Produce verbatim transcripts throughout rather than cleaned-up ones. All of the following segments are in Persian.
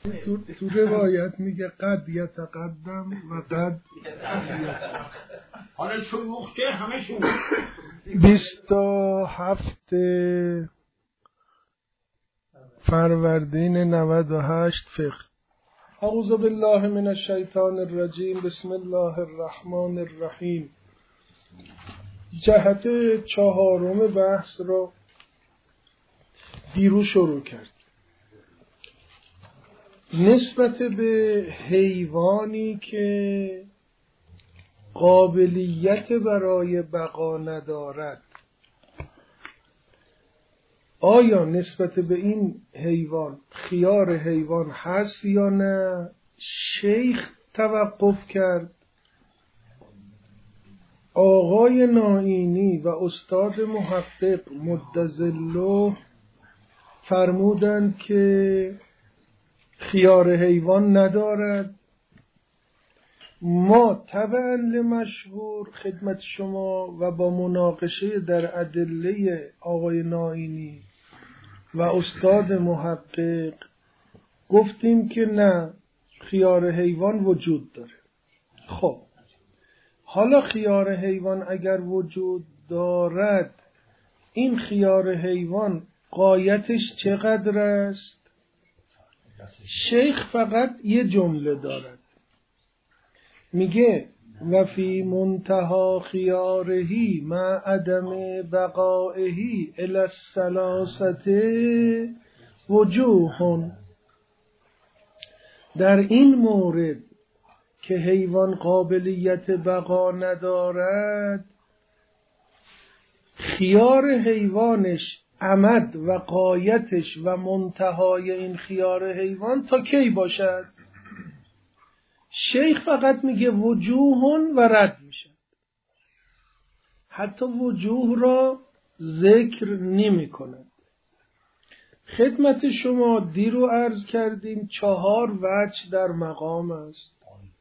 تو, تو روایت میگه قد یتقدم و قد حالا چون مخته همشون بیست و هفت فروردین نود و هشت فقه. اعوذ بالله من الشیطان الرجیم. بسم الله الرحمن الرحیم. جهت چهارم بحث را دیروز شروع کرد. نسبت به حیوانی که قابلیت برای بقا ندارد، آیا نسبت به این حیوان خیار حیوان هست یا نه؟ شیخ توقف کرد. آقای نائینی و استاد محقق مدظله فرمودند که خیار حیوان ندارد. ما تبعا لمشهور خدمت شما و با مناقشه در ادله آقای نائینی و استاد محقق گفتیم که نه، خیار حیوان وجود داره. خب حالا خیار حیوان اگر وجود دارد، این خیار حیوان غایتش چقدر است؟ شیخ فقط یه جمله دارد، میگه و فی منتها خیارهی مع عدم بقائهی الی الثلاثه وجوه. در این مورد که حیوان قابلیت بقا ندارد، خیار حیوانش عمد و غایتش و منتهای این خیار حیوان تا کی باشد؟ شیخ فقط میگه وجوه و رد میشه، حتی وجوه را ذکر نمی کند. خدمت شما دیرو عرض کردیم چهار وجه در مقام است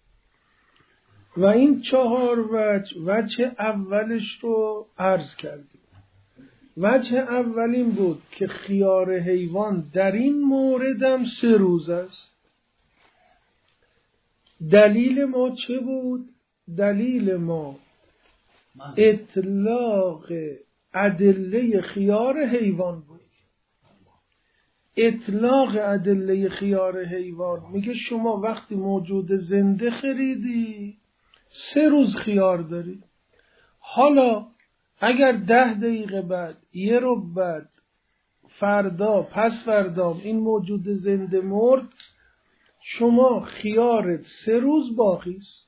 و این چهار وجه، وجه اولش رو عرض کردیم. وجه اول این بود که خیار حیوان در این موردم سه روز است. دلیل ما چه بود؟ دلیل ما اطلاق ادله خیار حیوان بود. اطلاق ادله خیار حیوان میگه شما وقتی موجود زنده خریدی سه روز خیار داری. حالا اگر ده دقیقه بعد، یه رو بعد، فردا، پس فردا این موجود زنده مرد، شما خیارت سه روز باقی است.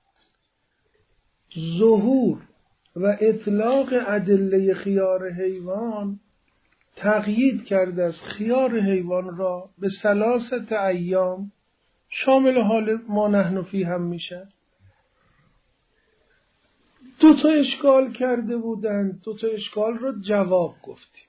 ظهور و اطلاق ادله خیار حیوان تقیید کرده از خیار حیوان را به ثلاثت ایام، شامل حال ما نحن فی هم میشه. دو تا اشکال کرده بودند، دو تا اشکال را جواب گفتیم.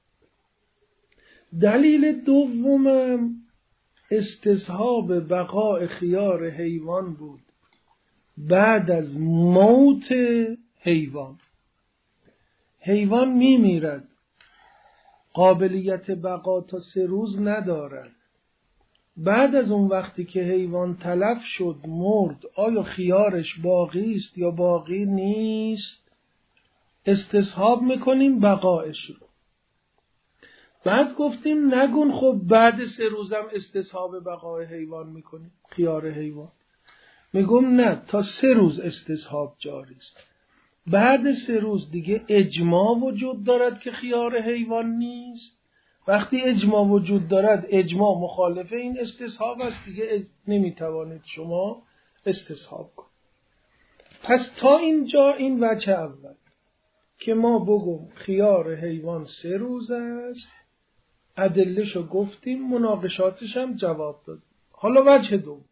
دلیل دومم استصحاب بقاء خیار حیوان بود بعد از موت حیوان. حیوان می میرد، قابلیت بقا تا سه روز ندارد. بعد از اون وقتی که حیوان تلف شد، مرد، آیا خیارش باقی است یا باقی نیست؟ استصحاب میکنیم بقایش رو. بعد گفتیم نگون خب بعد سه روزم استصحاب بقای حیوان میکنیم، خیار حیوان. میگم نه، تا سه روز استصحاب جاری است. بعد سه روز دیگه اجماع وجود دارد که خیار حیوان نیست. وقتی اجماع وجود دارد، اجماع مخالف این استصحاب است، دیگه نمیتوانید شما استصحاب کنید. پس تا اینجا این وجه اول که ما بگم خیار حیوان سه روز است، ادلهشو گفتیم، مناقشاتش هم جواب دادیم. حالا وجه دوم.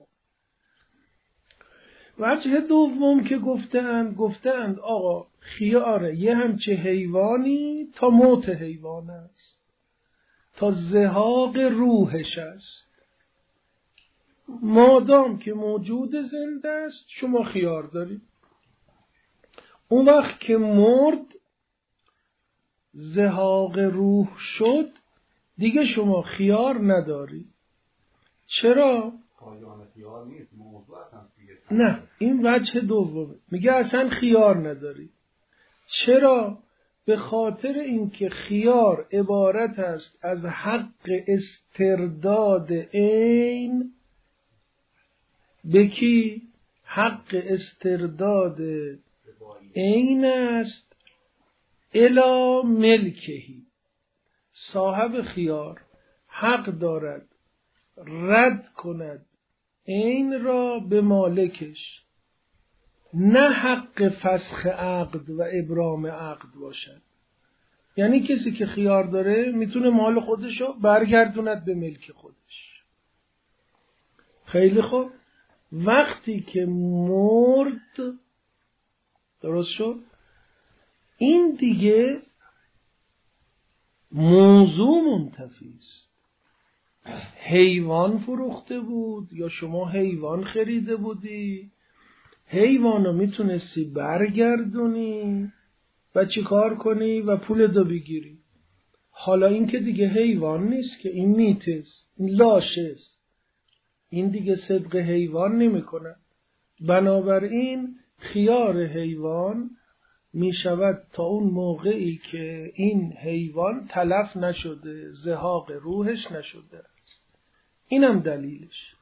وجه دوم که گفتند گفتند آقا خیار یه همچه حیوانی تا موت حیوان است، تا زهاق روحش است. مادام که موجود زنده است شما خیار دارید. اون وقت که مرد، زهاق روح شد، دیگه شما خیار نداری. چرا؟ نه، این وجه دومه. میگه اصلا خیار نداری. چرا؟ به خاطر اینکه خیار عبارت است از حق استرداد عین به کی؟ حق استرداد عین است الی ملکهی. صاحب خیار حق دارد رد کند عین را به مالکش، نه حق فسخ عقد و ابرام عقد باشد. یعنی کسی که خیار داره میتونه مال خودشو برگردوند به ملک خودش. خیلی خوب، وقتی که مرد، درست شد، این دیگه موضوع منتفی است. حیوان فروخته بود یا شما حیوان خریده بودی، حیوانو میتونستی برگردونی و چی کار کنی و پول دو بگیری. حالا این که دیگه حیوان نیست، که این میتست، این لاشه است، این دیگه صدق حیوان نمی کنه. بنابراین خیار حیوان می شود تا اون موقعی که این حیوان تلف نشده، زهاق روحش نشده است. اینم دلیلش.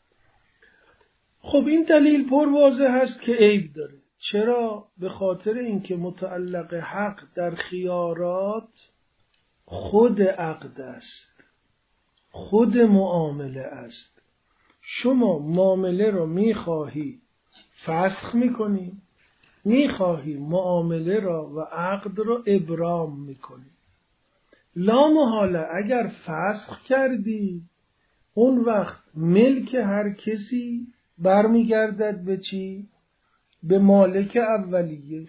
خب این دلیل پر واضح هست که عیب داره. چرا؟ به خاطر اینکه متعلق حق در خیارات خود عقد است، خود معامله است. شما معامله رو میخواهی فسخ میکنی، میخواهی معامله را و عقد را ابرام میکنی. لا محاله اگر فسخ کردی، اون وقت ملک هر کسی برمیگردد به چی؟ به مالک اولیه.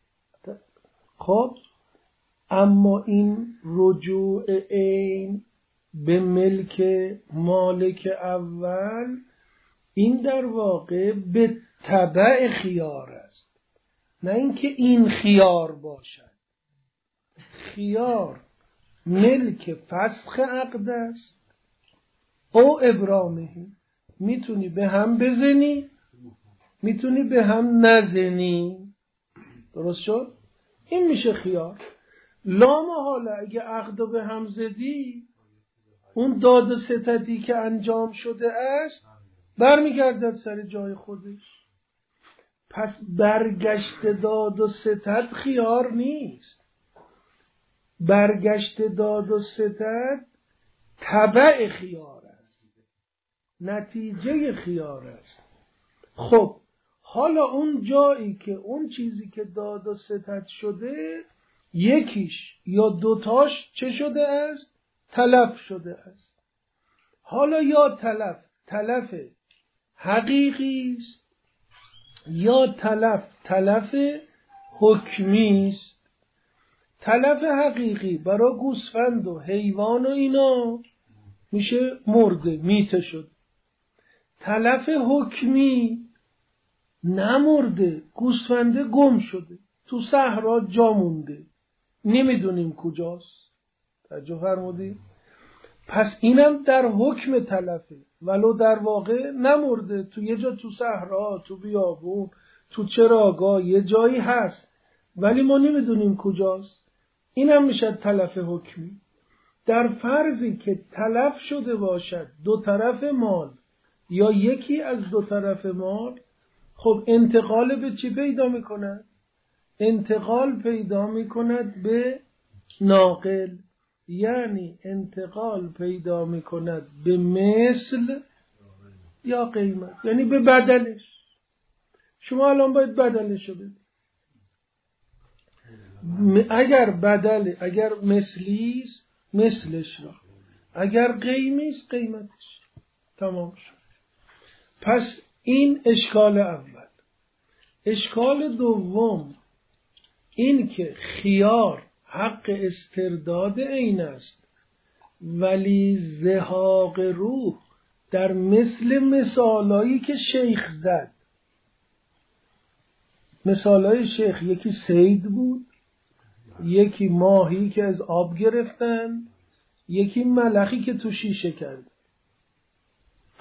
خب اما این رجوع عین به ملک مالک اول، این در واقع به تبع خیار است، نه اینکه این خیار باشد. خیار ملک فسخ عقد است او ابرامه. میتونی به هم بزنی، میتونی به هم نزنی. درست شد؟ این میشه خیار. لا محاله اگه عقدو به هم زدی، اون داد و ستدی که انجام شده است برمیگردد سر جای خودش. پس برگشت داد و ستد خیار نیست. برگشت داد و ستد تبع خیار است، نتیجه خیار است. خب حالا اون جایی که اون چیزی که داد و ستد شده، یکیش یا دوتاش چه شده است؟ تلف شده است. حالا یا تلف تلف حقیقی است یا تلف تلف حکمی است. تلف حقیقی برای گوسفند و حیوان و اینا میشه مرده، میته شد. تلف حکمی نمرده، گوسفنده گم شده، تو صحرا جا مونده، نمیدونیم کجاست. توجه فرمودید؟ پس اینم در حکم تلفه، ولو در واقع نمرده، تو یه جا تو صحرا، تو بیابون، تو چراگاه یه جایی هست، ولی ما نمیدونیم کجاست. اینم میشه تلف حکمی. در فرضی که تلف شده باشد دو طرف مال یا یکی از دو طرف مال، خب انتقال به چی پیدا میکند؟ انتقال پیدا میکند به ناقل، یعنی انتقال پیدا میکند به مثل یا قیمت، یعنی به بدلش. شما الان باید بدلش رو بدید. اگر بدل، اگر مثلی است مثلش را، اگر قیمی است قیمتش. تمام شد. پس این اشکال اول. اشکال دوم این که خیار حق استرداد عین است، ولی زهاق روح در مثل مثالایی که شیخ زد. مثالای شیخ یکی صید بود، یکی ماهی که از آب گرفتن، یکی ملخی که تو شیشه کرد.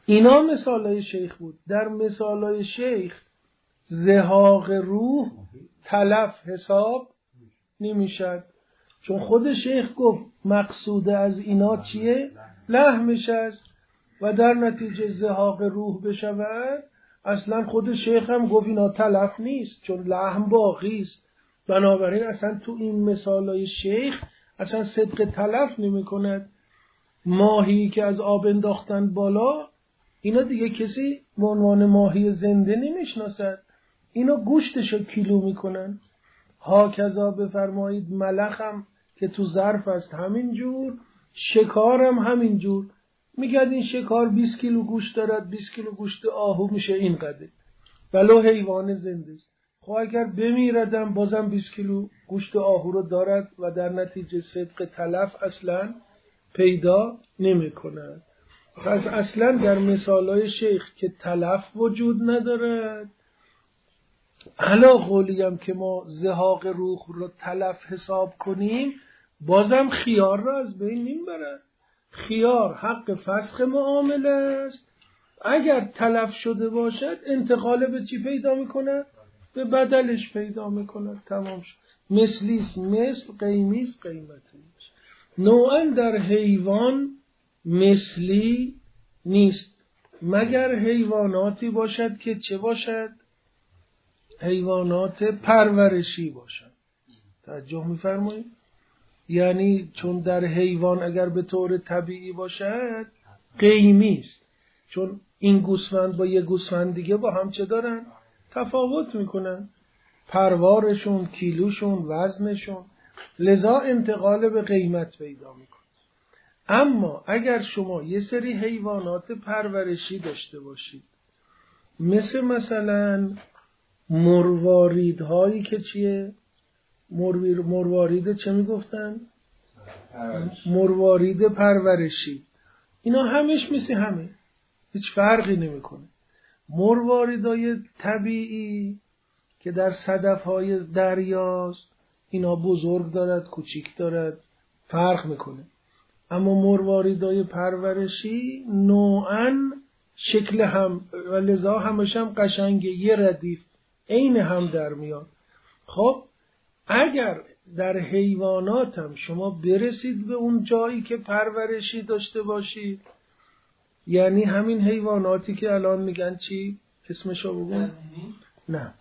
اینا مثالای شیخ بود. در مثالای شیخ زهاق روح تلف حساب نمیشد، چون خود شیخ گفت مقصود از اینا چیه؟ لحمش است و در نتیجه زهاق روح بشود. اصلا خود شیخ هم گفت اینا تلف نیست چون لحم باقی است. بنابراین اصلا تو این مثالای شیخ اصلا صدق تلف نمی کند. ماهی که از آب انداختن بالا، اینا دیگه کسی به عنوان ماهی زنده نمیشناسد، اینا گوشتشو کیلو میکنن. ها کذا بفرمایید ملخم که تو ظرف است همینجور، شکارم همینجور. میگد این شکار بیست کیلو گوشت دارد، بیست کیلو گوشت آهو میشه این قدر، ولو حیوان زنده است. خب اگر بمیردم بازم بیست کیلو گوشت آهو رو دارد و در نتیجه صدق تلف اصلا پیدا نمی کند. پس اصلا در مثالای شیخ که تلف وجود ندارد، علا قولیم که ما زهاق روح رو تلف حساب کنیم، بازم خیار را از بین نمیبرد. خیار حق فسخ معامله است. اگر تلف شده باشد انتقال به چی پیدا میکند؟ به بدلش پیدا میکند. تمام شد. مثلیست مثل، قیمیست قیمتی. نوعا در حیوان مثلی نیست مگر حیواناتی باشد که چه باشد؟ حیوانات پرورشی باشد. توجه می‌فرمایید؟ یعنی چون در حیوان اگر به طور طبیعی باشد قیمی است، چون این گوسفند با یه گوسفند دیگه با هم چه دارن؟ تفاوت میکنن، پروارشون، کیلوشون، وزنشون، لذا انتقال به قیمت پیدا میکنه. اما اگر شما یه سری حیوانات پرورشی داشته باشید، مثل مثلا مرواریدهایی که چیه؟ مروارید چه میگفتن؟ مروارید پرورشی. اینا همش مثل همه، هیچ فرقی نمیکنه. مرواریدهای طبیعی که در صدفهای دریاست، اینا بزرگ دارد، کوچیک دارد، فرق میکنه. اما مرواریدهای پرورشی نوعاً شکل هم و لذا همش هم قشنگه، یه ردیف عین هم در میاد. خب اگر در حیوانات هم شما برسید به اون جایی که پرورشی داشته باشید، یعنی همین حیواناتی که الان میگن چی؟ اسمشو بگون؟ نه،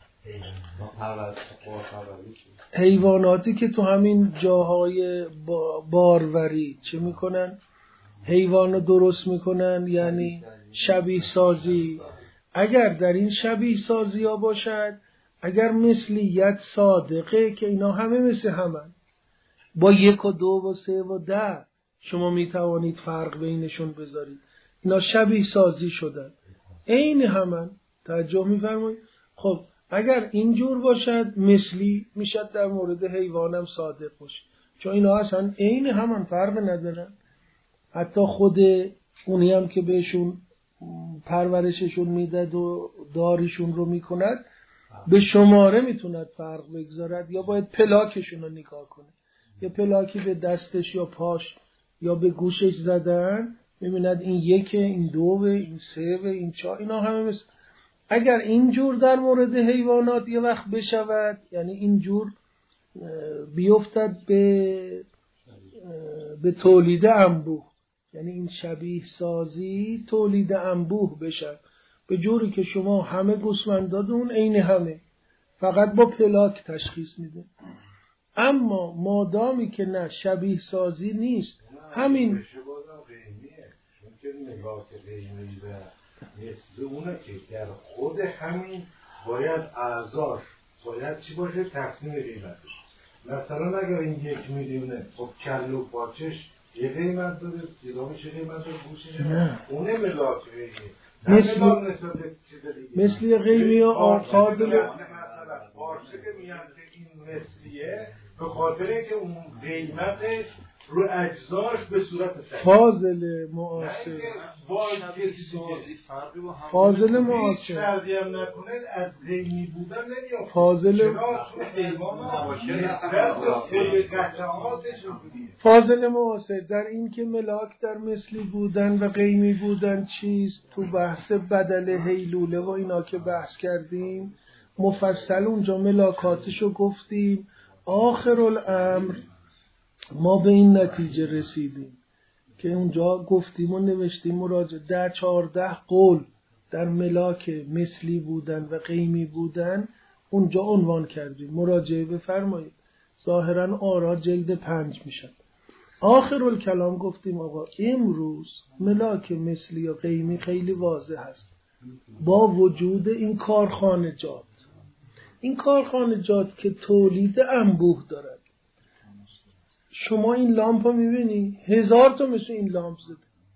حیواناتی که تو همین جاهای باروری چه میکنن؟ حیوانو درست میکنن، یعنی شبیه سازی. اگر در این شبیه سازی ها باشد، اگر مثلیت صادقه که اینا همه مثل همن، با یک و دو و سه و ده شما میتوانید فرق بینشون بذارید، اینا شبیه سازی شدن، عین همن. توجه میفرمایید؟ خب اگر اینجور باشد مثلی میشد در مورد حیوانم صادق باشه، چون اینا اصلا عین همن، فرق ندارن. حتی خود اونی هم که بهشون پرورششون میداد و داریشون رو میکند، به شماره میتوند فرق بگذارد، یا باید پلاکشون رو نگاه کنه. یا پلاکی به دستش یا پاش یا به گوشش زدن، میبیند این یکه، این دوه، این سه، این چهار، اینا همه مثل. اگر اینجور در مورد حیوانات یه وقت بشود، یعنی اینجور بیفتد به به تولید انبوه، یعنی این شبیه سازی تولید انبوه بشه، به جوری که شما همه گوسفنداتون عین همه، فقط با پلاک تشخیص میده. اما مادامی که نه شبیه سازی نیست، همین چون نگاه قیمی و مثل اونه که در خود همین باید اعضاش باید چی باشه؟ تصمیم قیمتش. مثلا اگر این یک میلیونه خب کل و پاچش یه قیمت داره، سیرامش یه قیمت داره، بوشش اونه ملاک قیمی، مثل مثل قیمی و آرخاز مثلا پارچه که میگن که این مثلیه به خاطر اینکه اون قیمتش رو اجزاش به صورت تکمیل. فاضل معاصر فاضل معاصر فرقی هم نکنه از غیمی بودن نمیافت. فاضل فاضل معاصر در این که ملاک در مثلی بودن و غیمی بودن چیست، تو بحث بدل هیلوله و اینا که بحث کردیم مفصل اونجا ملاکاتشو گفتیم. آخر الامر ما به این نتیجه رسیدیم که اونجا گفتیم و نوشتیم مراجعه در چهارده قول در ملاک مثلی بودن و غیمی بودن اونجا عنوان کردیم، مراجعه بفرمایید. ظاهرا آرا جلد پنج میشن. آخر الکلام گفتیم آقا امروز ملاک مثلی و غیمی خیلی واضح هست با وجود این کارخانجات، این کارخانجات که تولید انبوه دارد. شما این لامپ رو میبینی هزار تا مثل این لامپ زده.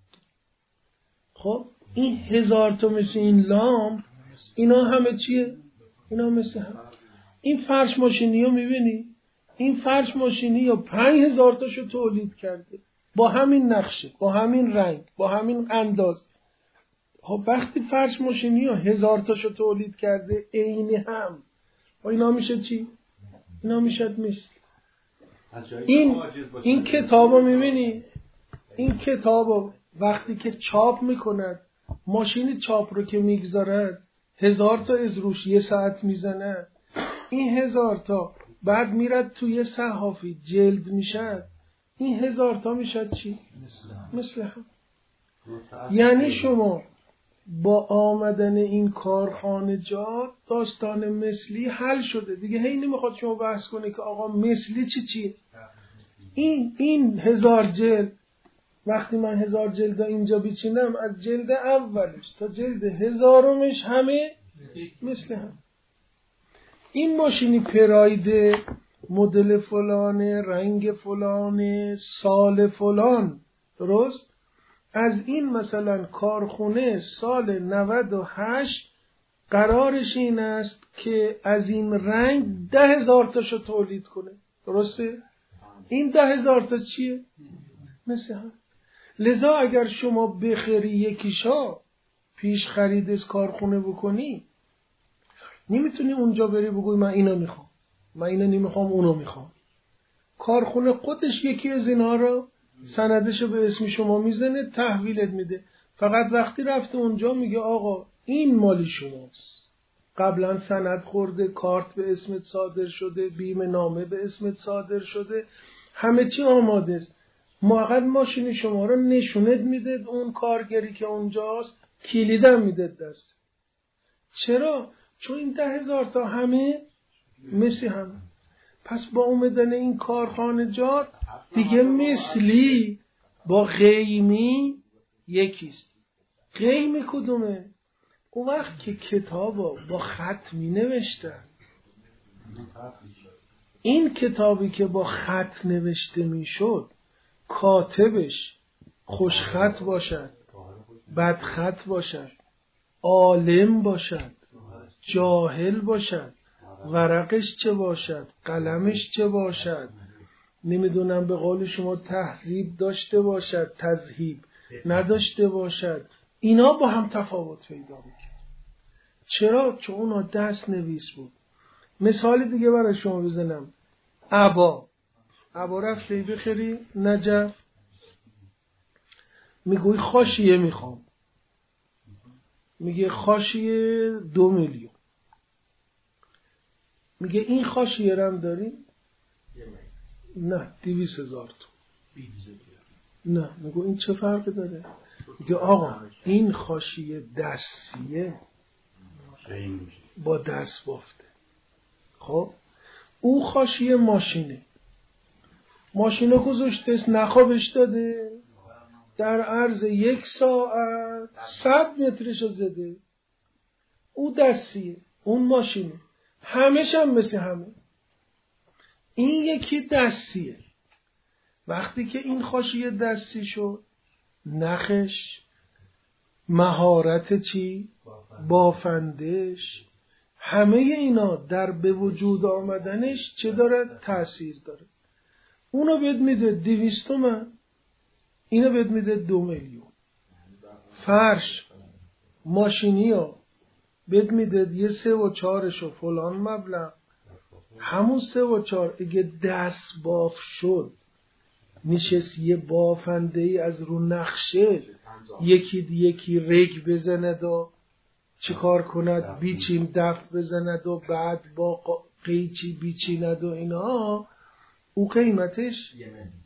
خب این هزار تا مثل این لامپ اینا همه چیه؟ اینا مثل هم. این فرش ماشینی رو میبینی؟ این فرش ماشینی رو پنج هزار تاشو تولید کرده با همین نقشه، با همین رنگ، با همین انداز. خب وقتی فرش ماشینی رو هزار تاشو تولید کرده عین هم، و اینا میشه چی؟ اینا میشه مثل. این این کتابو میبینی؟ این کتابو وقتی که چاپ میکند، ماشین چاپ رو که میگذارد هزار تا از روش یه ساعت میزنه، این هزار تا بعد میرد توی صحافی جلد میشد، این هزار تا میشد چی؟ مثل هم. یعنی شما با آمدن این کارخانجات داستان مثلی حل شده دیگه. هی نمیخواد شما بحث کنه که آقا مثلی چی چیه. این این هزار جلد، وقتی من هزار جلد اینجا بیچینم از جلد اولش تا جلد هزارمش همه مثل هم. این ماشینی پراید مدل فلانه، رنگ فلانه، سال فلان، درست؟ از این مثلا کارخونه سال نود و هشت قرارش این است که از این رنگ ده هزار تاشو تولید کنه، درسته؟ این ده هزار تا چیه؟ مثل هم. لذا اگر شما بخری یکیشا پیش خرید از کارخونه بکنی، نمیتونی اونجا بری بگوی من اینو میخوام، من اینو نمیخوام، اونو میخوام. کارخونه خودش یکی از اینا رو سندشو به اسم شما میزنه، تحویلت میده. فقط وقتی رفته اونجا میگه آقا این مالی شماست، قبلا سند خورده، کارت به اسمت صادر شده، بیمه نامه به اسمت صادر شده، همه چی آماده است. فقط ماشین شما رو نشونت میده اون کارگری که اونجاست، کلیدم میده دست. چرا؟ چون این ده هزار تا همه مثل هم. پس با اومدن این کارخانجات دیگه مثلی با غیمی یکیست. غیمی کدومه؟ اون وقت که کتابو با خط می نوشتن، این کتابی که با خط نوشته می شد کاتبش خوشخط باشد، بدخط باشد، عالم باشد، جاهل باشد، ورقش چه باشد، قلمش چه باشد، نمیدونم به قول شما تهذیب داشته باشد، تذهیب نداشته باشد، اینا با هم تفاوت پیدا میکنه. چرا؟ چون اونا دست نویس بود. مثال دیگه برای شما بزنم. عبا عبا رفتی بخری نجف، میگوی خاشیه میخوام، میگه خاشیه دو میلیون. میگه این خاشیه رم داری؟ نه دیویس هزار تو. نه. میگه این چه فرقی داره؟ میگه آقا این خاشیه دستیه با دست بافته. خب او خاشیه ماشینه، ماشینه گذاشته نخوابش داده، در عرض یک ساعت صد مترشو زده. او دستیه، اون ماشینه، همش هم مثل همه. این یکی دستیه. وقتی که این خاشیه دستی شد، نخش، مهارت چی؟ بافندش، همه اینا در به وجود آمدنش چه داره؟ تأثیر داره. اونو بهت میده دویست تومن، اینو بهت میده دو میلیون. فرش ماشینی ها بهت میده یه سه و چهارش و فلان مبلغ. همون سه و چهار اگه دست باف شد، نشست یه بافنده ای از رو نقشه یکی یکی رگ بزند و چی کار کند، بیچین دف بزند و بعد با قیچی بیچیند و اینا، او قیمتش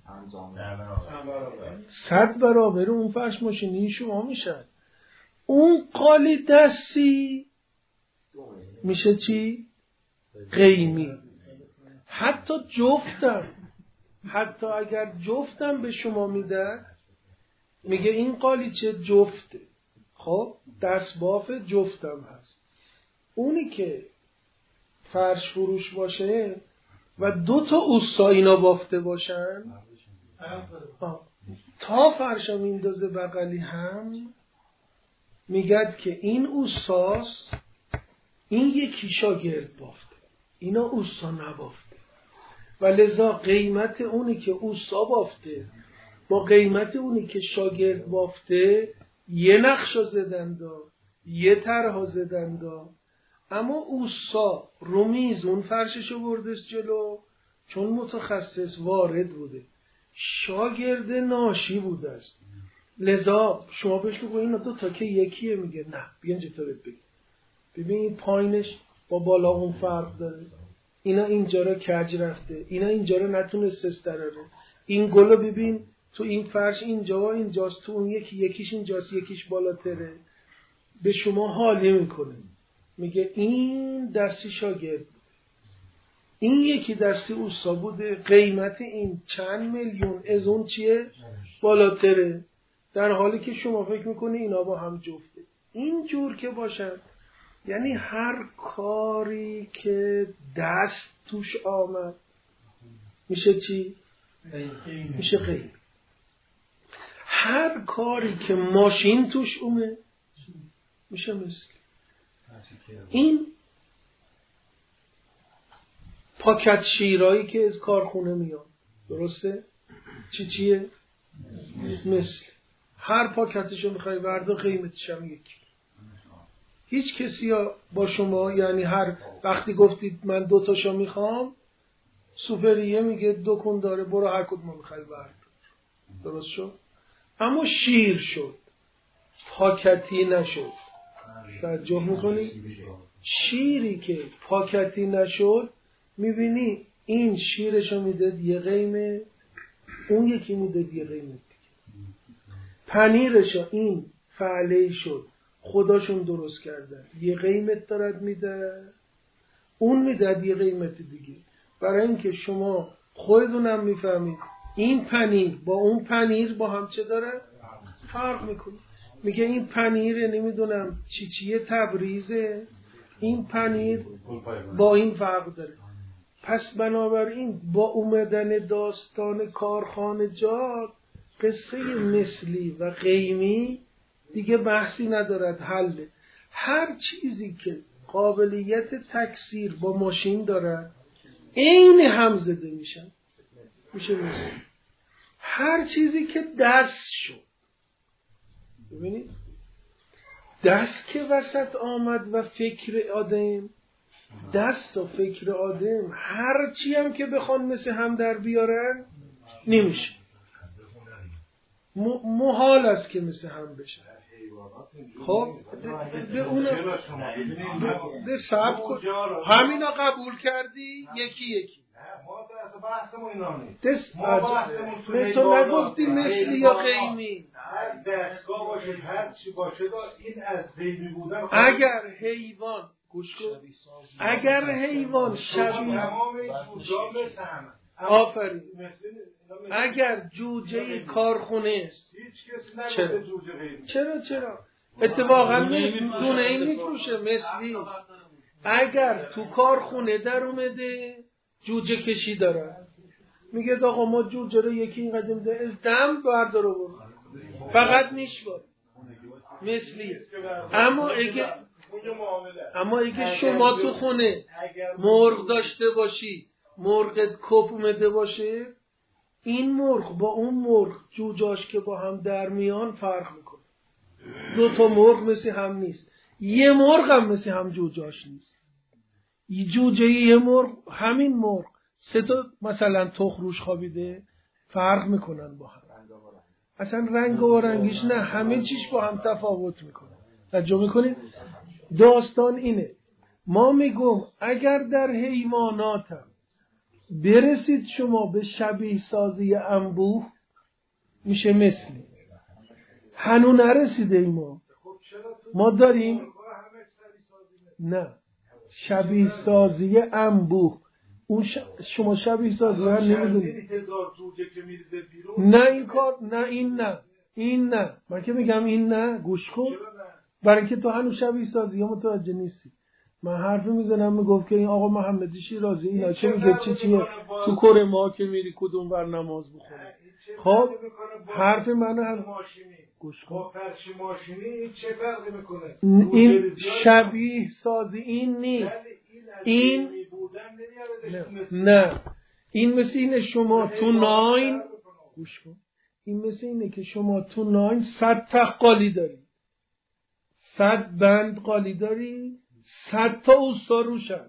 صد برابر اون فرش ماشینی شما میشن. اون قالی دستی میشه چی؟ قیمی. حتی جفتم، حتی اگر جفتم به شما میده، میگه این قالیچه جفته، خب دست باف جفتم هست. اونی که فرش فروش باشه و دو تا اوستا اینا بافته باشن، تا فرشم میندازه بغلی هم، میگد که این اوستاست، این یکی شاگرد بافته، اینا اوستا نبافته، و لذا قیمت اونی که اوستا بافته با قیمت اونی که شاگرد بافته یه نقشا زدندا، یه طرحا زدندا. اما اوستا رو میز اون فرششو بردش جلو، چون متخصص وارد بوده، شاگرد ناشی بوده است، لذا شما بهش بگو اینا دو تا که یکیه، میگه نه بیا اینجا تا بگی ببین این پایینش با بالا اون فرق داره، اینا اینجا رو کج رفته، اینا اینجا رو نتونست استراره، این گلو ببین تو این فرش اینجا و اینجاست، تو اون یکی یکیش اینجاست یکیش بالاتره. به شما حالی میکنه، میگه این دستی شاگرد بوده، این یکی دستی اوستا بوده، قیمت این چند میلیون از اون چیه بالاتره، در حالی که شما فکر میکنی اینا با هم جفته. این جور که باشن، یعنی هر کاری که دست توش آمد میشه چی؟ میشه قیم. هر کاری که ماشین توش اومه میشه مثل. این پاکت شیرایی که از کارخونه میاد، درسته؟ چی چیه؟ مثل. هر پاکتشو میخوای ورده قیمتش هم یکی. هیچ کسی با شما، یعنی هر وقتی گفتید من دو تاشو میخوام، سوپریه میگه دو کن داره برو هر کدومو میخوای ورد، درست شد؟ اما شیر شد، پاکتی نشد. توجه میکنی؟ شیری که پاکتی نشد، میبینی این شیرشو میده یه قیمه، اون یکی میده یه قیمه دیگه. پنیرشو این فعلی شد، خداشون درست کردن، یه قیمت دارد میده، اون میده یه قیمت دیگه. برای اینکه شما خودتونم میفهمید این پنیر با اون پنیر با هم چه داره؟ فرق میکنه. میگه این پنیر نمیدونم چی چیه تبریزه، این پنیر با این فرق داره. پس بنابراین با اومدن داستان کارخانجات، قصه مثلی و قیمی دیگه بحثی ندارد، حله. هر چیزی که قابلیت تکثیر با ماشین دارد عین هم زده میشن، میشه مثل. هر چیزی که دست شد، ببینید دست که وسط آمد و فکر آدم، دست و فکر آدم هر چی هم که بخوان مثل هم در بیارن نمیشه، محال است که مثل هم بشه. خب به اون به صبر کن، همینا قبول کردی یکی یکی. ما اصلا بحثمون اینا نیست. دست ما بحثمون تو تو نگفتی مثلی یا قیمی. هر دستگاه باشه هر چی باشه این از قیمی بودن. اگر حیوان گوش کن، اگر حیوان شبیه تمام جوجا مثل همه. آفرین. اگر جوجه کارخونه است، هیچ کسی نگفته جوجه قیمی. چرا چرا؟ اتفاقا دونه این میفروشه مثلی. اگر تو کارخونه در اومده جوجه کشی داره، میگه آقا ما جوجه رو یکی اینقدر میده از دم بردار رو برو، فقط نیشوار مثلیه. اما اگه اما اگه شما تو خونه مرغ داشته باشی، مرغت کپ اومده باشه، این مرغ با اون مرغ جوجاش که با هم در میان فرق میکنه. دو تا مرغ مثل هم نیست. یه مرغ هم مثل هم جوجاش نیست. یه جوجه یه مرغ، همین مرغ سه تا مثلا تخم روش خوابیده، فرق میکنن با هم. اصلا رنگ و رنگیش نه، همه چیش با هم تفاوت میکنه. توجه میکنید؟ داستان اینه. ما میگم اگر در حیوانات هم برسید شما به شبیه سازی انبوه، میشه مثلی. هنو نرسیده ما. ما داریم نه شبیه سازی انبوه. اون ش... شما شبیه سازی هم نمیدونید. نه این کار، نه این نه این نه من که میگم این نه، گوش کن. برای که تو هنو شبیه سازی ها متوجه نیستی. من حرفی میزنم میگفت که این آقا محمدی شیرازی اینا چه میگه چی چیه تو کره ما که میری کدوم بر نماز بخونه. خب حرف من هم گوش کن. با فرش ماشینی چه فرقی میکنه؟ این شبیه سازی این نیست. این نه این مثل اینه شما تو ناین، گوش کن، این مثل اینه که شما تو ناین صد تخت قالی داری، صد بند قالی داری، صد تا اوستا روشن.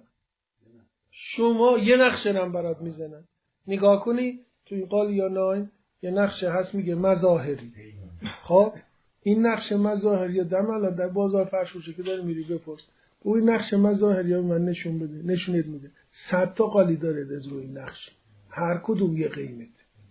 شما یه نقشه نم برات میزنن، نگاه کنی تو این قالی یا ناین یه نقشه هست میگه مظاهری. خب این نقشه مظاهری دم الان در بازار فرشوشه که داری میری بپرس، اون نقشه مظاهری ها من نشون بده، نشونت میده. صد تا قالی داره از روی نقشه، هر کدوم یه قیمت،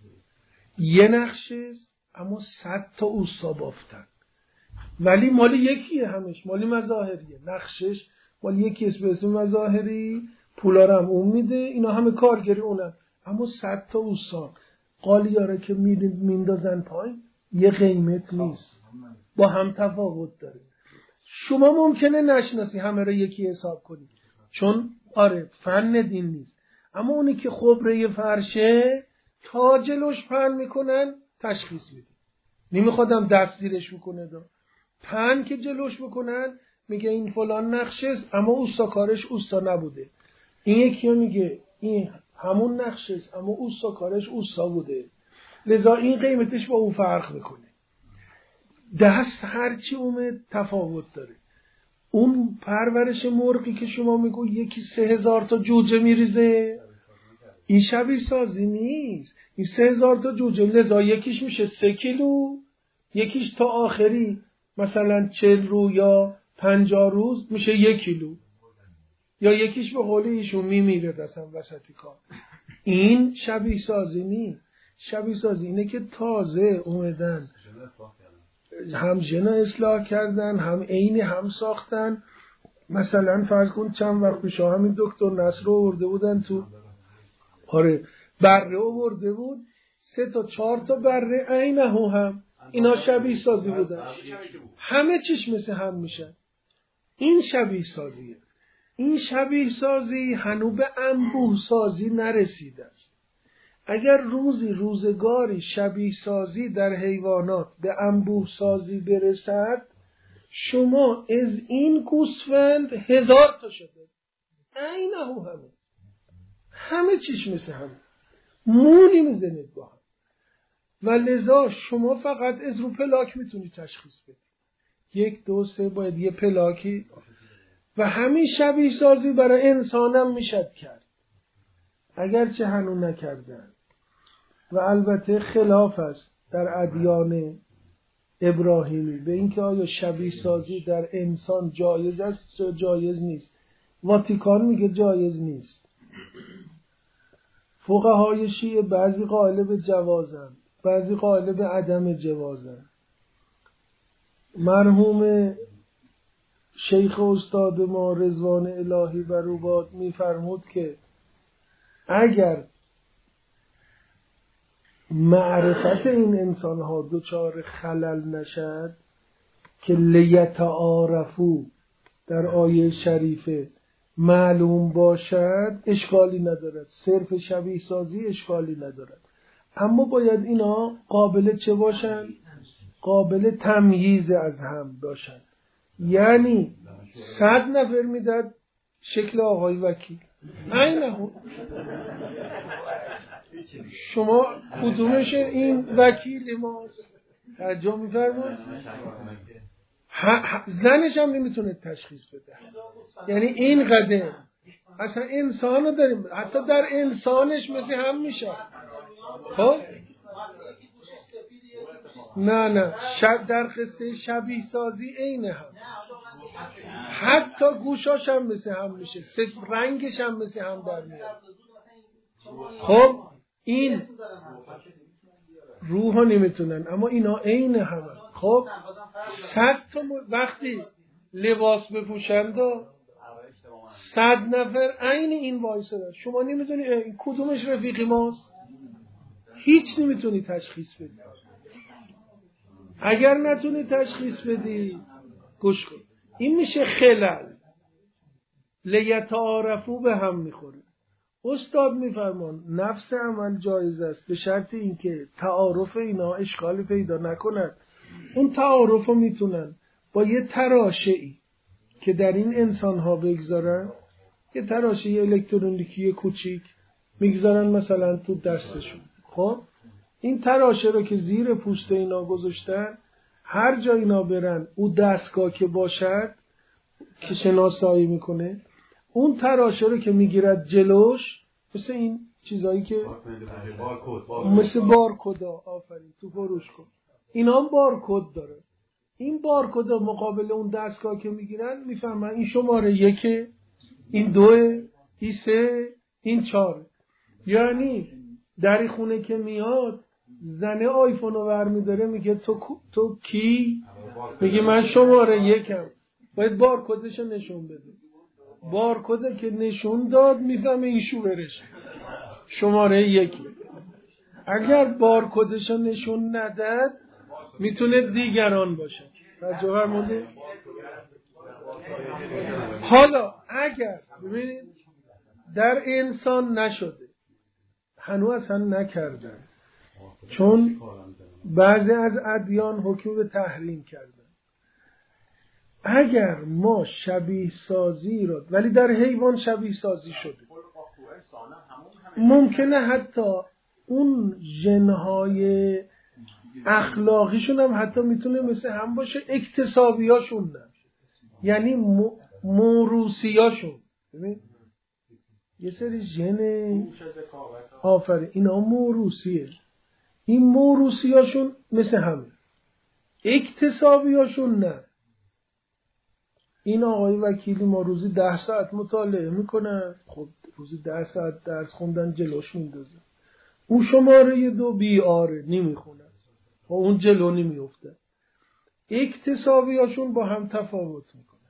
یه نقشه اما صد تا اوستا بافتن، ولی مالی یکیه، همش مالی مظاهریه. نقشش مالی یکی اسم اسم مظاهری، پولا هم اون میده، اینا همه کارگری اونن، اما صد تا اوستا قالیاره که میندازن پایین یه قیمت نیست، با هم تفاوت داره. شما ممکنه نشناسی، همه رو یکی حساب کنی، چون آره فن دین نیست. اما اونی که خبره فرشه تا جلوش پهن میکنن تشخیص میده، نمیخوادم دست زیرش میکنه دا پهن که جلوش بکنن میگه این فلان نقشه است اما اوستا کارش اوستا نبوده. این یکی میگه این همون نقشه است اما اوستا کارش اوستا بوده، لذا این قیمتش با اون فرق میکنه. دست هرچی اومد تفاوت داره. اون پرورش مرغی که شما میگو یکی سه هزار تا جوجه میریزه، این شبیه سازی نیست. این سه هزار تا جوجه، لذا یکیش میشه سه کیلو، یکیش تا آخری مثلا چل رو یا پنجاه روز میشه یک کیلو، یا یکیش به قول ایشون میمیره دستم وسطی کار. این شبیه سازی نیست. شبیه سازی اینه که تازه اومدن هم ژنا اصلاح کردن، هم عینی هم ساختن. مثلا فرض کن چند وقت پیش همین دکتر نصر رو آورده بودن تو، آره بره آورده بود، سه تا چهار تا بره عینه هم اینا شبیه سازی بودن، همه چیش مثل هم میشن. این شبیه سازیه. این شبیه سازی هنوز به انبوه سازی نرسیده است. اگر روزی روزگاری شبیه سازی در حیوانات به انبوه سازی برسد، شما از این گوسفند هزار تا شده، اینه همه همه چیش مثل هم، مونی میزنید با هم، و لذا شما فقط از رو پلاک میتونی تشخیص بدید. یک دو سه باید یه پلاکی، و همین شبیه سازی برای انسانم میشد کرد اگرچه هنو نکردن. و البته خلاف است در ادیان ابراهیمی به اینکه آیا شبیه سازی در انسان جایز است یا جایز نیست. واتیکان میگه جایز نیست. فقهای شیعه بعضی قائل به جوازن، بعضی قائل به عدم جوازن. مرحوم شیخ استاد ما رضوان الهی بر او باد میفرمود که اگر معرفت این انسان ها دچار خلل نشد که لیتعارفو در آیه شریفه معلوم باشد، اشکالی ندارد. صرف شبیه سازی اشکالی ندارد، اما باید اینا قابل چه باشن؟ قابل تمییز از هم باشن. یعنی صد نفر میداد شکل آقای وکیل، اینه شما کدومش این وکیل ماست؟ توجه می‌فرمایید؟ زنش هم نمیتونه تشخیص بده. یعنی این قدر اصلا انسان رو داریم، حتی در انسانش مثل هم میشه. خب نه نه شب در قصه شبیه سازی اینه هم، حتی گوشاش هم مثل هم میشه، صرف رنگش هم مثل هم در میاد. خب این روح ها نمیتونن، اما اینا عین همه. خب صد تا وقتی لباس بپوشند و صد نفر عین این وایسادن، شما نمیتونی این کدومش رفیقی ماست؟ هیچ نمیتونی تشخیص بدی. اگر نتونی تشخیص بدی گوش کن، این میشه خلل. لیتعارفوا به هم میخوره. استاد میفرمان نفس عمل جایز است به شرط اینکه تعارف اینا اشکال پیدا نکند. اون تعارف رو میتونن با یه تراشه‌ای که در این انسان ها بگذارن، یه تراشه الکترونیکی کوچیک میگذارن مثلا تو دستشون. خب این تراشه رو که زیر پوست اینا گذاشتن، هر جا اینا برن او دستگاه که باشد که شناسایی میکنه، اون تراشه رو که میگیرد جلوش، مثل این چیزایی که مثل بارکودا، آفرین تو فروش کن، اینا هم بارکد داره. این بارکودا مقابل اون دستگاه که میگیرن میفهمن این شماره یکه، این دوه، این سه، این چهاره. یعنی در خونه که میاد زنه آیفون رو برمی داره میگه تو تو کی؟ میگه من شماره یکم. باید بارکدش رو نشون بده. بارکد که نشون داد میفهمه این شوهرش شماره یکی. اگر بارکدش رو نشون نداد میتونه دیگران باشه. توجه فرمودید؟ حالا اگر ببینید در انسان نشده، هنوز اصلا نکردن، چون بعضی از ادیان حکم به تحریم کردن. اگر ما شبیه سازی رو، ولی در حیوان شبیه سازی شده، ممکنه حتی اون ژن‌های اخلاقیشون هم حتی میتونه مثل هم باشه، اکتسابیاشون نه، یعنی موروثیاشون. ببین یه سری ژن آفرین اینا موروثیه، این موروثیاشون مثل همه، اکتسابیاشون نه. این آقای وکیلی ما روزی ده ساعت مطالعه میکنن، خب روزی ده ساعت درس خوندن جلوش میندازه. اون شماره دو بیاره نمیخونه و اون جلو نمیفته. اکتسابیاشون با هم تفاوت میکنه،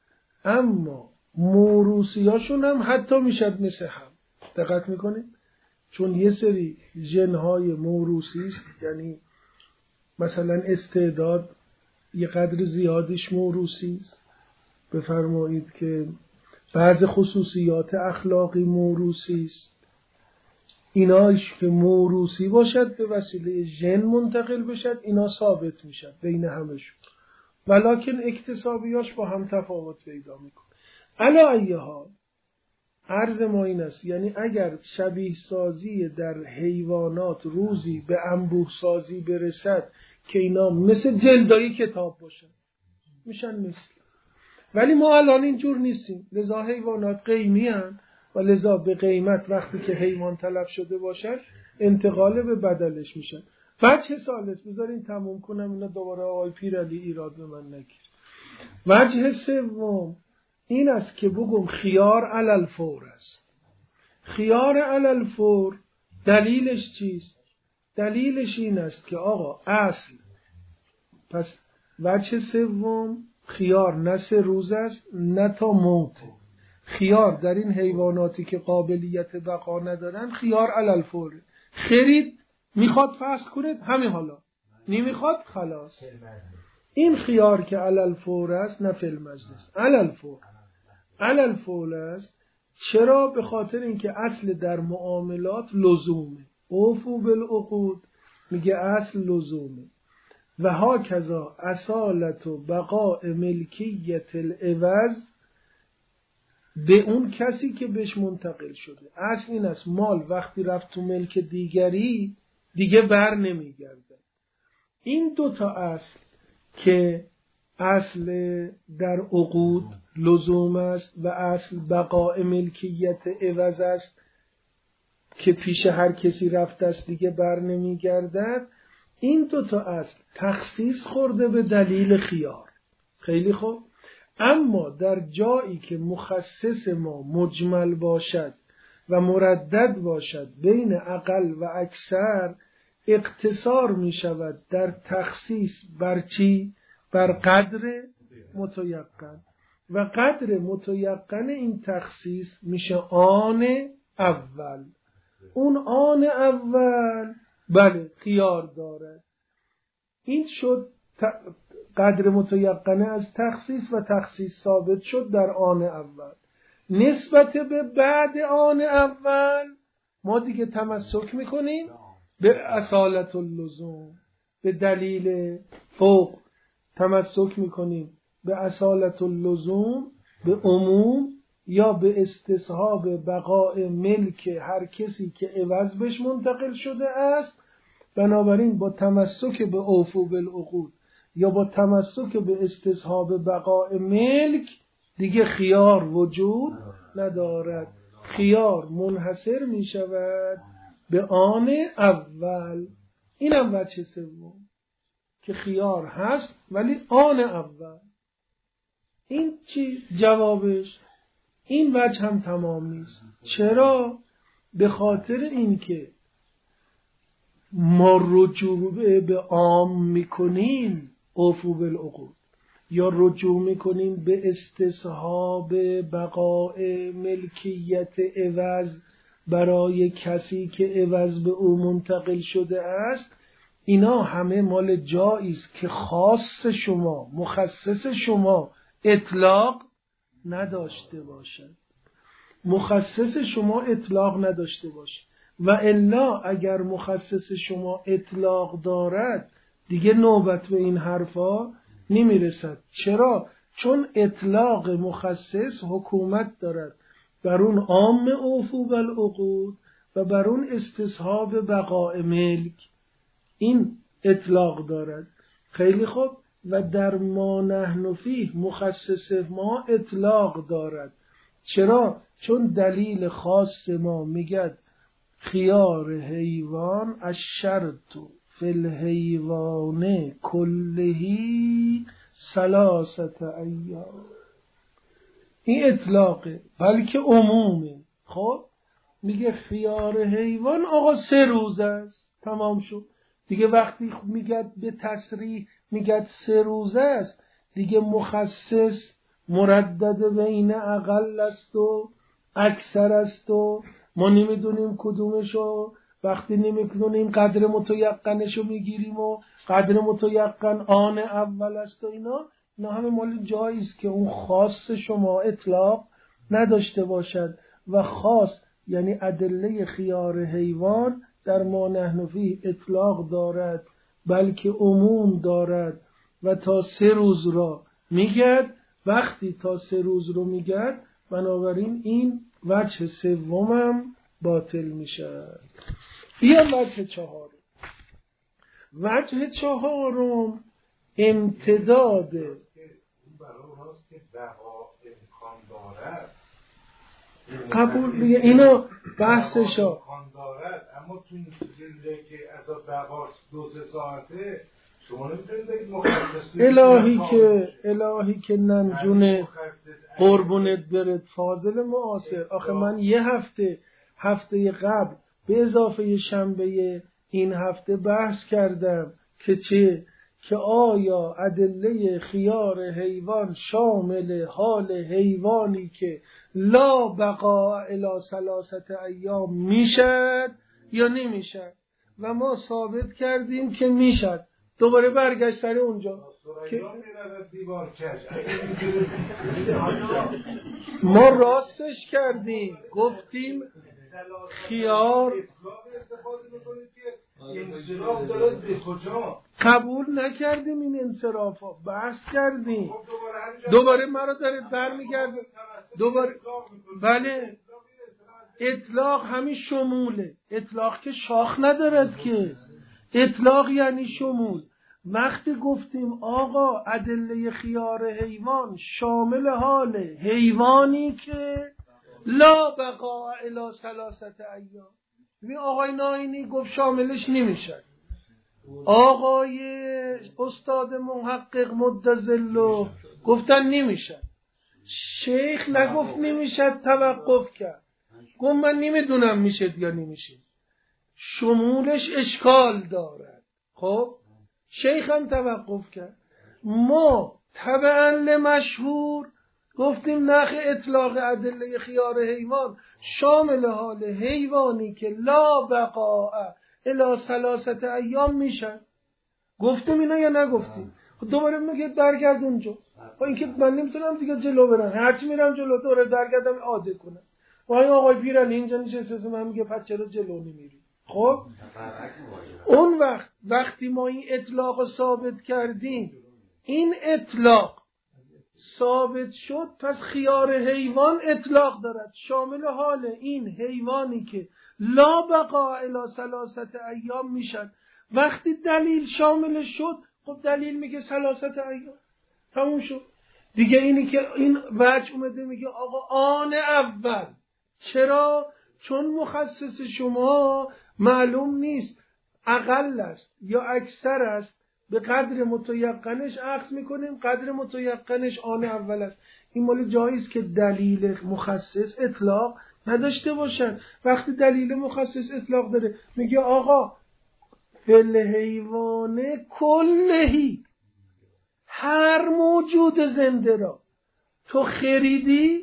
اما موروثیاشون هم حتی میشد مثل هم. دقت میکنید؟ چون یه سری ژن‌های موروثی است، یعنی مثلا استعداد یه قدر زیادیش موروثی است. بفرمایید که بعض خصوصیات اخلاقی موروثی است. ایناش که موروثی باشد به وسیله ژن منتقل بشد، اینا ثابت میشد بین همشون، ولکن اکتسابیاش با هم تفاوت پیدا میکنه. علی ای حال عرض ما این است، یعنی اگر شبیه سازی در حیوانات روزی به انبوه سازی برسد که اینا مثل جلدای کتاب باشن، میشن مثل. ولی ما الان اینجور نیستیم، لذا حیوانات قیمی هن و لذا به قیمت وقتی که حیوان تلف شده باشن انتقال به بدلش میشن. وجه ثالث، بذارین تموم کنم اینا دوباره آقای پیرعلی ایراد به من نگیر. وجه سوم این است که بگم خیار علی الفور است. خیار علی الفور دلیلش چیست؟ دلیلش این است که آقا اصل، پس وجه سوم خیار نه سه روز است نه تا موت. خیار در این حیواناتی که قابلیت بقا ندارن خیار علی الفور. خرید میخواد فصل کنید همین حالا، نمیخواد خلاص. این خیار که علی الفور است نه فی المجلس، علی الفور. علی الفور است. چرا؟ به خاطر اینکه اصل در معاملات لزومه. اوفوا بالعقود میگه اصل لزومه. و ها کذا اصالت و بقاء ملکیت العوض به اون کسی که بهش منتقل شده. اصل این است مال وقتی رفت تو ملک دیگری دیگه بر نمیگرده. این دوتا اصل که اصل در عقود لزوم است و اصل بقاء ملکیت عوض است که پیش هر کسی رفته است دیگه بر نمیگردد، این دوتا اصل تخصیص خورده به دلیل خیار. خیلی خوب. اما در جایی که مخصص ما مجمل باشد و مردد باشد بین اقل و اکثر، اقتصار می شود در تخصیص بر چی؟ بر قدر متیقن، و قدر متیقن این تخصیص میشه آن اول. اون آن اول بله خیار داره. این شد قدر متیقنه از تخصیص و تخصیص ثابت شد در آن اول. نسبت به بعد آن اول ما دیگه تمسک میکنیم به اصالت اللزوم، به دلیل فوق تمسک میکنیم به اصالت اللزوم، به عموم یا به استصحاب بقاء ملک هر کسی که عوض بهش منتقل شده است. بنابراین با تمسک به اوفو بالعقود یا با تمسک به استصحاب بقاء ملک دیگه خیار وجود ندارد. خیار منحصر می شود به آن اول. اینم وجه سوم که خیار هست ولی آن اول. این چی جوابش؟ این وجه هم تمام نیست. چرا؟ به خاطر اینکه ما رجوع به عام میکنیم اوفو بالعقود یا رجوع میکنیم به استصحاب بقاء ملکیت عوض برای کسی که عوض به او منتقل شده است، اینا همه مال جایی است که خاص شما مخصص شما اطلاق نداشته باشد. مخصص شما اطلاق نداشته باشه و الا اگر مخصص شما اطلاق دارد دیگه نوبت به این حرفا نمیرسد. چرا؟ چون اطلاق مخصص حکومت دارد بر اون عام اوفو بالعقود و بر اون استصحاب بقاء ملک. این اطلاق دارد. خیلی خوب. و در ما نحن فیه مخصص ما اطلاق دارد. چرا؟ چون دلیل خاص ما میگد خیار حیوان الشرط فی الحیوان کلهی ثلاثه ایام. این اطلاقه بلکه عمومه. خب میگه خیار حیوان آقا سه روز است، تمام شد دیگه. وقتی میگد به تصریح میگد سه روز است دیگه، مخصص مردد بین اقل است و اکثر است و ما نمیدونیم کدومشو. وقتی نمیدونیم قدر متیقنشو میگیریم و قدر متیقن آن اول است و اینا. اینا همه مال جایی است که اون خاص شما اطلاق نداشته باشد. و خاص یعنی ادله خیار حیوان در ما نحن فیه اطلاق دارد بلکه عموم دارد و تا سه روز را میگد. وقتی تا سه روز رو میگد بنابراین این وجه سومم باطل میشه. بیا وجه چهارم. وجه چهارم امتداد قبول دیگه اینا بحثشا اما تو این جلده که اساس بقاش دو سه ساعته شما نمیتونید بگید مخصص. الهی که الهی که ننجونه قربونت برد فاضل معاصر. آخه من یه هفته هفته قبل به اضافه شنبه این هفته بحث کردم که چه؟ که آیا ادله خیار حیوان شامل حال حیوانی که لا بقاء الی ثلاثه ایام میشد یا نمیشد؟ و ما ثابت کردیم که میشد. دوباره برگشت سر اونجا که ما راستش کردیم، گفتیم خیار قبول نکردیم این انصرافا، بحث کردیم. دوباره مرا داره برمیگرده. دوباره بله اطلاق همین شموله. اطلاق که شاخ ندارد که، اطلاق یعنی شمول. وقتی گفتیم آقا ادله خیار حیوان شامل حال حیوانی که لا بقاء الی ثلاثه ایام، ببین آقای ناینی گفت شاملش نمیشه، آقای استاد محقق مدظله گفتن نمیشه، شیخ نگفت نمیشه توقف کرد، گفت من نمیدونم میشه یا نمیشه، شمولش اشکال دارد. خب شیخ هم توقف کرد. ما تبعا لمشهور گفتیم نخ اطلاق ادله خیار حیوان شامل حال حیوانی که لا بقاء الی ثلاثه ایام میشن. گفتیم اینا یا نگفتیم؟ دوباره میگه برگرد اونجا، با اینکه من نمیتونم دیگه جلو برم، هرچی میرم جلو دوره برگردم عاده کنم. وای آقای پیرن اینجا نشسته، من میگه پس چرا جلو نمیری؟ خب اون وقت وقتی ما این اطلاق رو ثابت کردیم، این اطلاق ثابت شد، پس خیار حیوان اطلاق دارد شامل حال این حیوانی که لا بقاء الی ثلاثه ایام میشن. وقتی دلیل شامل شد، خب دلیل میگه ثلاثه ایام، تموم شد دیگه. اینی که این وجه اومده میگه آقا آن اول، چرا؟ چون مخصص شما معلوم نیست اقل است یا اکثر است، به قدر متیقنش اخذ میکنیم، قدر متیقنش آن اول است. این مال جاییز که دلیل مخصص اطلاق نداشته باشن. وقتی دلیل مخصص اطلاق داره میگه آقا فل حیوانه کلهی، هر موجود زنده را تو خریدی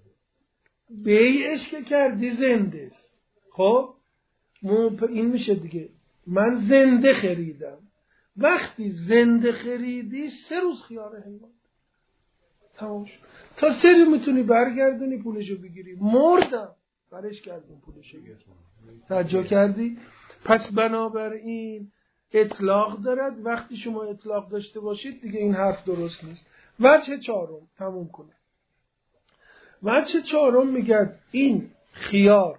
بیعش که کردی زنده است. خب این میشه دیگه، من زنده خریدم، وقتی زنده خریدی سه روز خیار حیوان تمام شد. تا سه روز میتونی برگردونی پولشو بگیری. مردم برش کردون پولشو گرفت. توجه کردی؟ پس بنابراین اطلاق دارد. وقتی شما اطلاق داشته باشید دیگه این حرف درست نیست. وجه چهارم تموم کنه. وجه چهارم میگه این خیار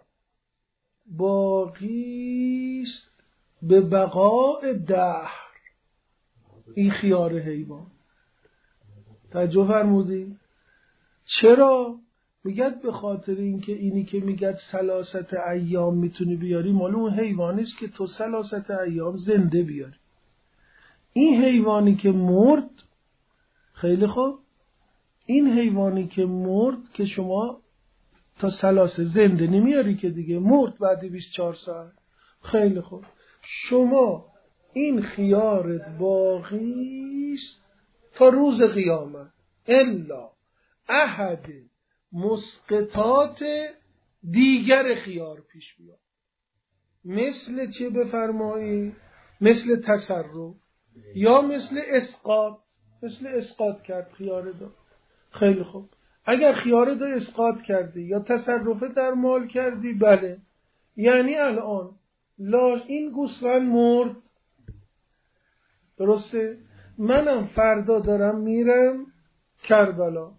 باقیست به بقاء دهر. این خیار حیوان توجه فرمودی؟ چرا؟ میگد به خاطر اینکه اینی که میگد ثلاثه ایام میتونی بیاری مال اون حیوانیست که تو ثلاثه ایام زنده بیاری. این حیوانی که مرد، خیلی خوب، این حیوانی که مرد که شما تا ثلاثه زنده نمیاری که دیگه، مرد بعد بیست و چهار ساعت. خیلی خوب، شما این خیارت باقیست تا روز قیامت الا احد مسقطات دیگر خیار پیش بیاد. مثل چه بفرمایی؟ مثل تصرف یا مثل اسقاط. مثل اسقاط کرد خیار دو. خیلی خوب، اگر خیار دو اسقاط کردی یا تصرف در مال کردی، بله، یعنی الان لاش این گوسفند مرد، درسته؟ منم فردا دارم میرم کربلا،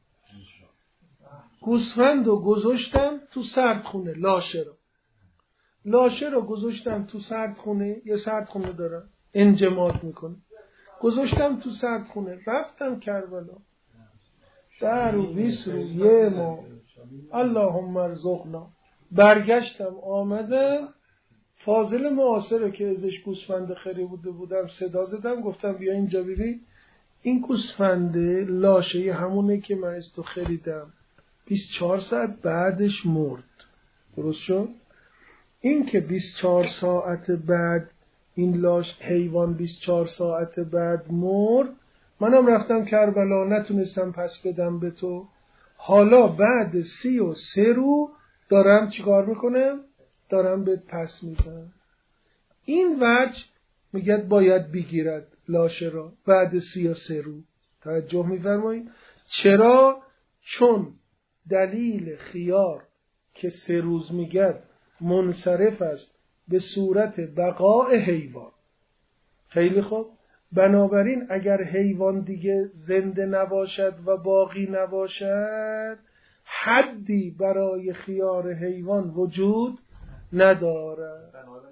گوسفند رو گذاشتم تو سردخونه، لاشه رو لاشه رو گذاشتم تو سردخونه، یه سردخونه دارم انجماد میکنه، گذاشتم تو سردخونه، رفتم کربلا در و بیس رو یه ماه، اللهم ارزقنا، برگشتم آمدم، فاضل معاصره که ازش گوسفند خری بوده بودم صدا زدم، گفتم بیا اینجا ببین، این گوسفند لاشه همونه که من از تو خریدم، بیست و چهار ساعت بعدش مرد. درست شد؟ این که بیست و چهار ساعت بعد این لاش حیوان بیست و چهار ساعت بعد مرد، منم رفتم کربلا نتونستم پس بدم به تو، حالا بعد سی و سه رو دارم چیکار میکنم؟ دارم بهت پس میدم. این وجه میگه باید بگیرد لاشه را بعد سی و سه رو. توجه میفرمایید؟ چرا؟ چون دلیل خیار که سه روز میگه منصرف است به صورت بقاء حیوان. خیلی خوب، بنابراین اگر حیوان دیگه زنده نباشد و باقی نباشد، حدی برای خیار حیوان وجود نداره.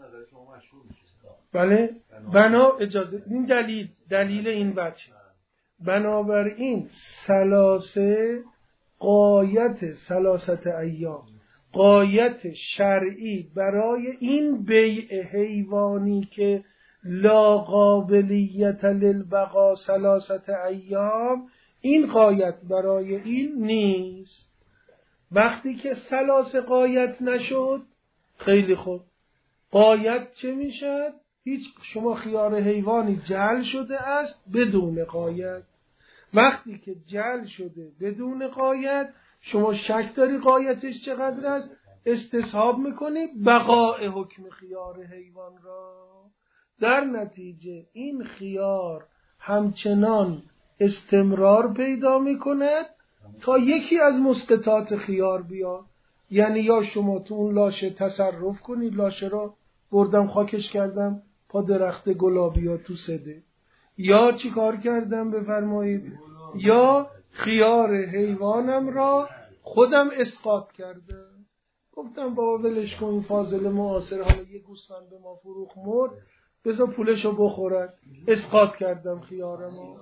بله بنا اجازه این دلیل دلیل این بچه بنابراین ثلاثه غایت ثلاثت ایام غایت شرعی برای این بیع حیوانی که لا قابلیت للبقا ثلاثت ایام، این غایت برای این نیست. وقتی که ثلاثه غایت نشد خیلی خوب، غایت چه میشد؟ هیچ، شما خیار حیوانی جعل شده است بدون غایت. وقتی که جعل شده بدون غایت، شما شک داری غایتش چقدر است، استصحاب میکنی بقاء حکم خیار حیوان را. در نتیجه این خیار همچنان استمرار پیدا میکند تا یکی از مسقطات خیار بیاد. یعنی یا شما تو اون لاشه تصرف کنید، لاشه را بردم خاکش کردم پا درخت گلابیا تو سده، یا چی کار کردم بفرمایید، یا خیار حیوانم را خودم اسقاط کردم. گفتم بابا ولش کن، این فاضل معاصر حالا یه گوسفند به ما فروخ مرد، بذار پولشو بخورد، اسقاط کردم خیارمو.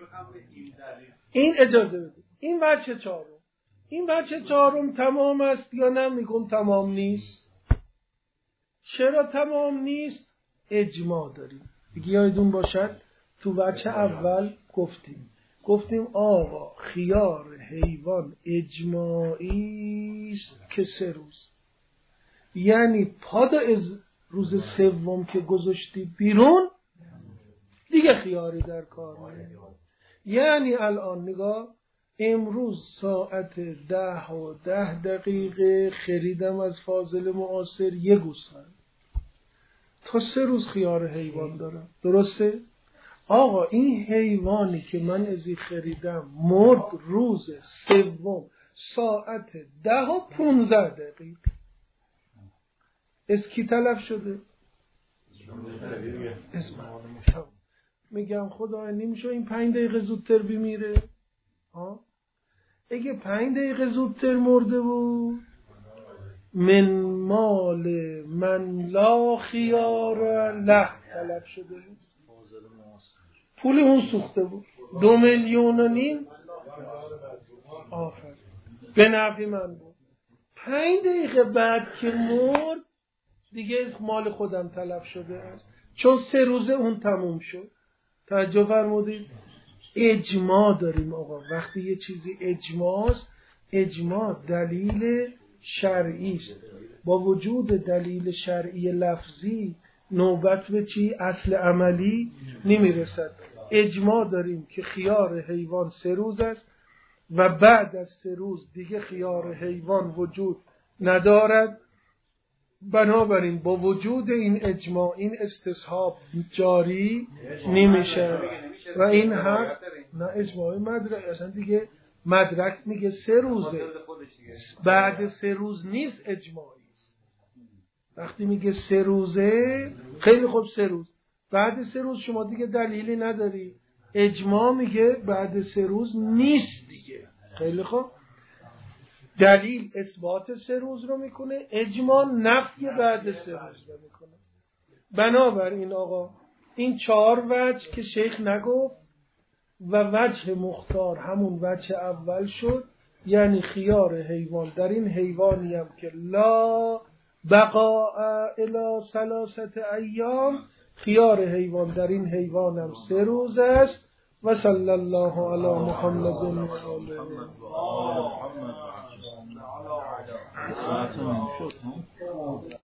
این اجازه بده. این بچه چهارم این بچه چهارم تمام است یا نه؟ میگم تمام نیست. چرا تمام نیست؟ اجماع داریم. دیگه یادتون باشد تو بچه اول گفتیم گفتیم آقا خیار حیوان اجماعی است که سه روز، یعنی پادا از روز سوم که گذاشتی بیرون دیگه خیاری در کار نیست. یعنی الان نگاه، امروز ساعت ده و ده دقیقه خریدم از فاضل معاصر یه گوسفند، تا سه روز خیار حیوان دارم، درسته؟ آقا این حیوانی که من ازی خریدم مرد روز سوم ساعت ده و پونزده دقیقه، از کی تلف شده؟ از من. میگم خدا نمیشه این پنج دقیقه زودتر بمیره؟ ها؟ اگه پنج دقیقه زودتر مرده بود، من مال من لا خیار له طلب شده بود، پول اون سوخته بود، دو میلیون و نیم آفر به نفع من بود. پنج دقیقه بعد که مرد دیگه از مال خودم طلب شده است، چون سه روزه اون تموم شد. توجه فرمودید؟ اجماع داریم آقا. وقتی یه چیزی اجماع است، اجماع دلیل شرعی است. با وجود دلیل شرعی لفظی نوبت به چی؟ اصل عملی نمیرسد. اجماع داریم که خیار حیوان سه روز است و بعد از سه روز دیگه خیار حیوان وجود ندارد. بنابراین با وجود این اجماع این استصحاب جاری نمیشه و این هم نه اجماع مدرک، اصلا دیگه مدرک میگه سه روزه، بعد سه روز نیست، اجماعی است. وقتی میگه سه روزه خیلی خوب، سه روز، بعد سه روز شما دیگه دلیلی نداری. اجماع میگه بعد سه روز نیست دیگه. خیلی خوب، دلیل اثبات سه روز رو میکنه، اجماع نفی بعد سه روز رو میکنه. بنابراین آقا این چهار وجه که شیخ نگفت و وجه مختار همون وجه اول شد، یعنی خیار حیوان در این حیوانی هم که لا بقاء الی ثلاثت ایام، خیار حیوان در این حیوان هم سه روز است. و صلی الله علی محمد و آله.